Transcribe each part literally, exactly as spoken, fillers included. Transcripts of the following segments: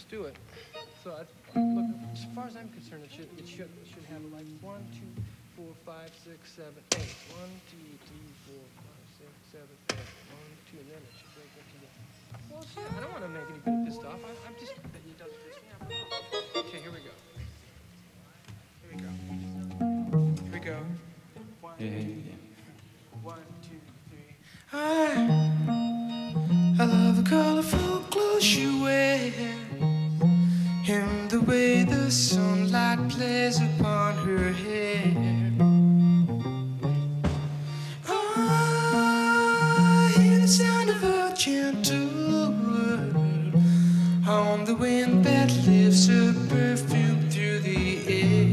do it. So I, look, as far as I'm concerned, it should it should it should have like one, two, four, five, six, seven, eight. One, two, three, four, five, six, seven, eight. One, two, and then it should break into the. Well, shit, I don't want to make anybody pissed off. I, I'm just. It doesn't piss me off. Okay, here we go. Here we go. Here we go. One, Yeah, yeah, yeah. one, two, three. I, I love the colorful clothes you wear and the way the sunlight plays upon her hair. I hear the sound of a gentle word on the wind that lifts her perfume through the air.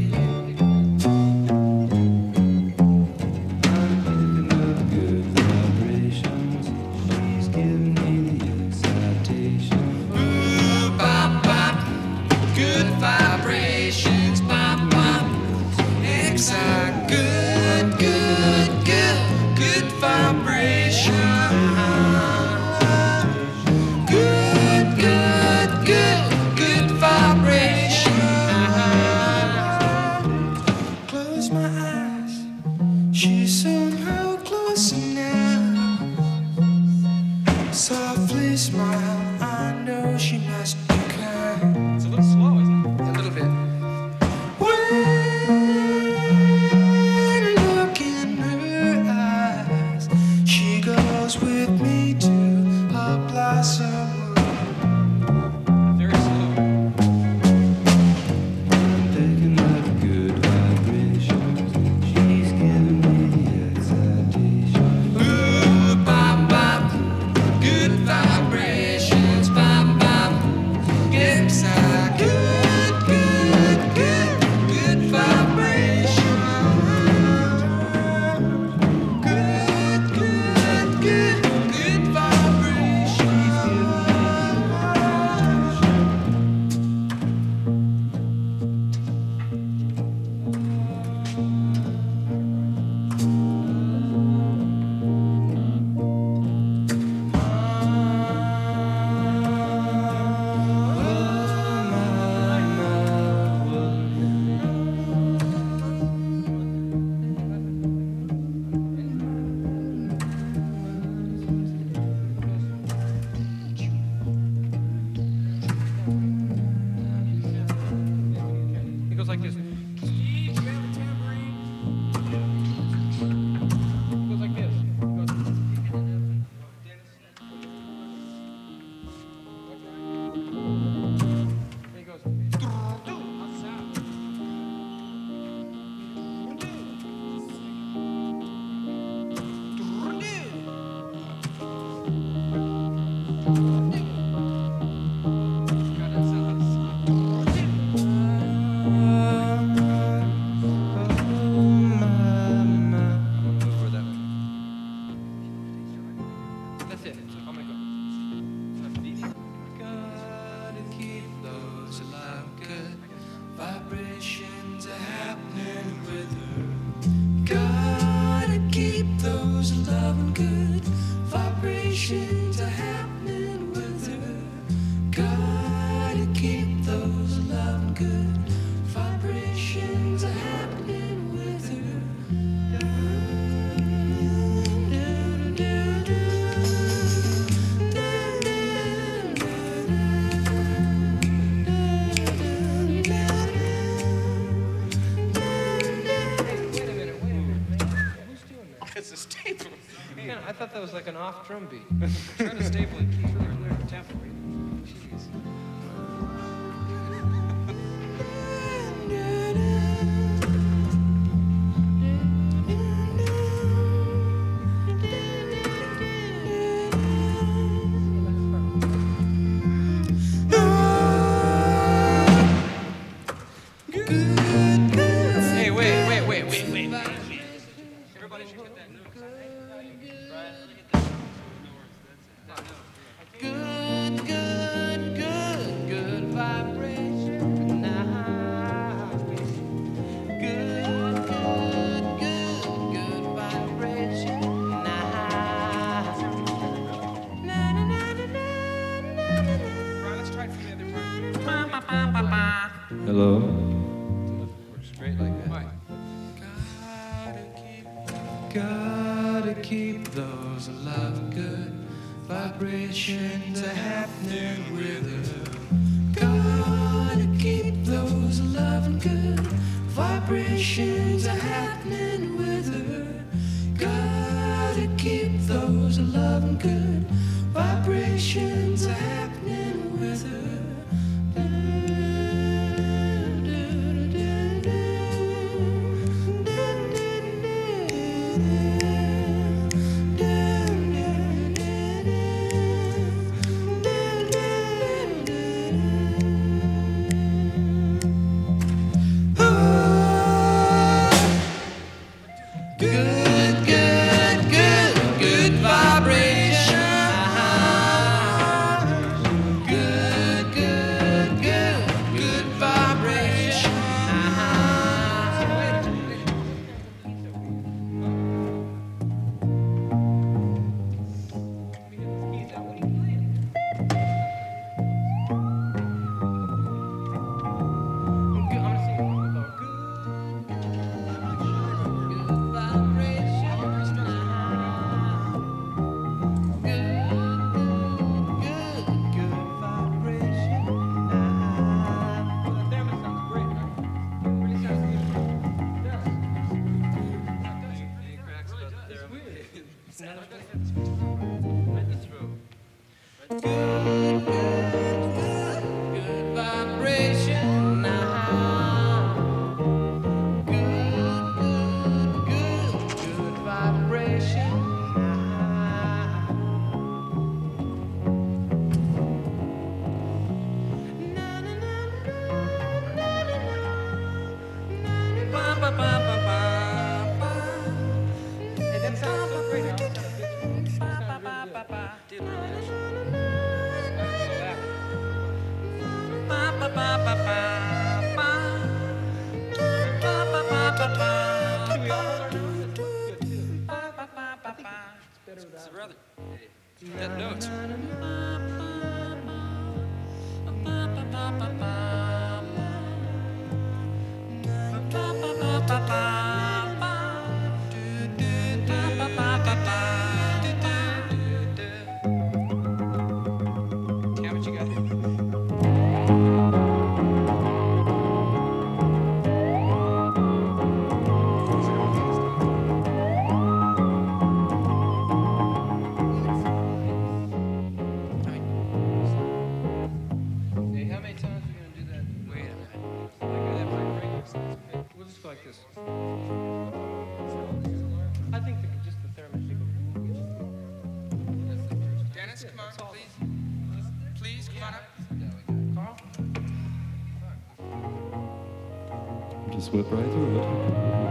Softly smile, I know she must be kind. It's a little slow, isn't it? A little bit. When I look in her eyes, she goes with me to a blossom. Very slow. I'm picking up good vibrations. She's giving me the excitation. Ooh, bop, bop, good vibrations, bop, bop, get inside. Good, good, good, good vibrations. Good, good, good, good vibrations. It goes like this. Steve, you have a tambourine? It goes like this. It goes. Then he goes. That's it. I'm gonna go. Gotta keep those alive, good vibrations are happening with her. Gotta keep those alive and good vibrations are happening with her. Gotta keep those alive and good vibrations are happening with her. Wait a minute, wait a minute. Who's doing that? It's a staple. Man, I thought that was like an off drum beat. Try to staple and keep their tempo. Jeez. Hey, wait, wait, wait, wait, wait, wait. Everybody should hit that note. I Hello? Works great like that. Why? Gotta keep those love good vibrations a happening with her. Gotta keep those loving good vibrations a happening with her. Gotta keep those loving good vibrations a happening with her. Good, good, good, good vibration. Good, good, good, good vibration. I'm gonna sing it with our good. Hey, that sounds so great. I almost got a picture. It sounded really good. Did really actually. Can we all hold our notes? That sounds good too. I think it's better It's without. rather dead notes. Damn, what you got? Hey, how many times are we gonna do that? Wait a minute. Like that vibrating sounds good. We'll just go like this. I think the, just the theremin should go. Dennis, come on, please. Please, come on up. Carl? Just whip right through it.